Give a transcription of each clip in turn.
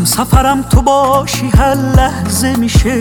سفرم تو باشی هر لحظه میشه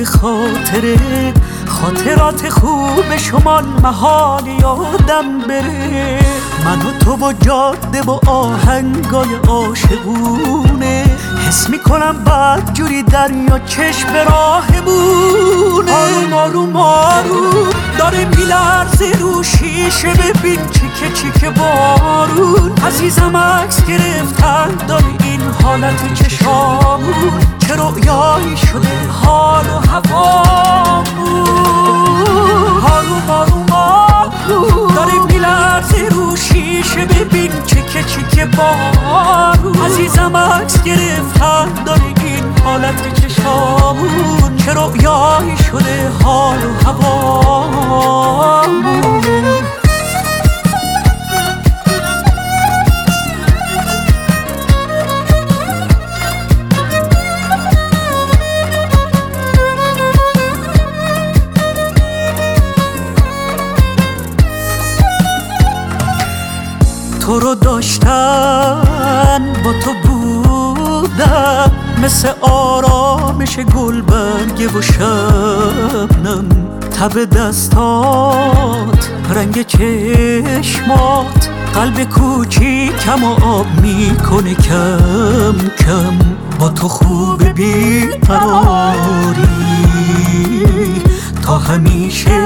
خاطرات خوب شمال محال یادم بره. من و تو و جاده و آهنگای عاشقونه، حس میکنم بعد جوری دریا چشم راهمونه. آروم آروم آروم داره میلرزه رو شیشه، ببین چیکه بارون. عزیزم عکس گرفتن داره این حالت چشامون، چه رویایی شده حال و هوامون. آروم آروم آروم داره میلرزه رو شیشه، ببین چیکه بارون. عزیزم عکس گرفتن داره این حالت چشامون، چه رویایی شده حال و هوامون. تو رو داشتن با تو بودم، مثل آرامش گلبرگ و شبنم. تب دستات، رنگ چشمات، قلب کوچیکم و آب میکنه کم کم. با تو خوب بیقراری، تا همیشه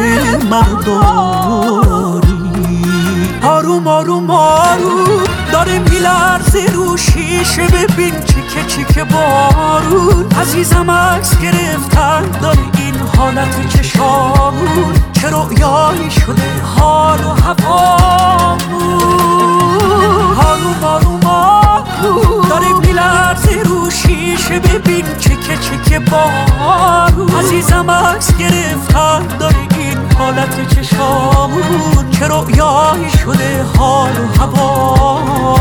مرداری. آروم آروم آروم داره میلرزه رو شیشه، ببین چیکه بارون. عزیزم عکس گرفتن داره این حالت چشامون، چه رویایی شده حال و هوامون. آروم آروم آروم داره میلرزه رو شیشه، ببین چیکه بارون. عزیزم عکس گرفتن داره این حالت چشامون، چه رویایی شده حال و هوا.